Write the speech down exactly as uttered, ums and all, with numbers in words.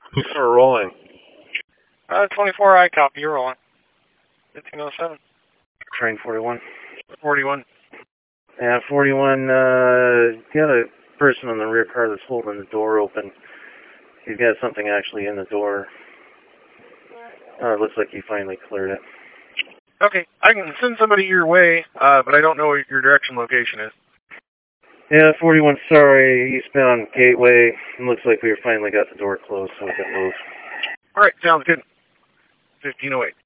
We're rolling. Uh, twenty-four, I copy. You're rolling. fifteen oh seven. Train forty-one. forty-one. Yeah, forty-one, uh, got a person in the rear car that's holding the door open. He's got something actually in the door. Uh, it looks like he finally cleared it. Okay, I can send somebody your way, uh, but I don't know what your direction location is. Yeah, forty-one, sorry, eastbound Gateway. It looks like we finally got the door closed, so we can move. Alright, sounds good. fifteen oh eight.